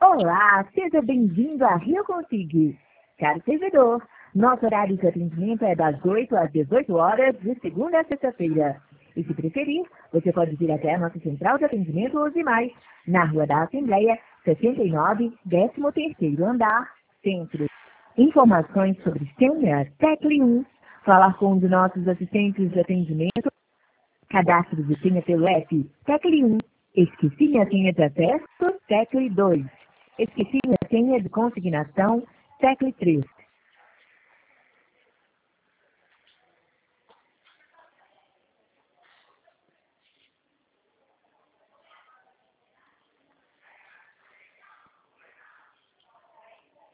Olá, seja bem-vindo a Rio Consig. Caro servidor, nosso horário de atendimento é das 8 às 18 horas, de segunda a sexta-feira. E se preferir, você pode vir até a nossa central de atendimento Os Demais, na Rua da Assembleia, 69, 13º andar, Centro. Informações sobre senha, tecle 1. Falar com um de nossos assistentes de atendimento. Cadastro de senha pelo app, tecle 1. Esqueci minha senha de acesso, tecle 2. Esqueci minha senha de consignação, tecle 3.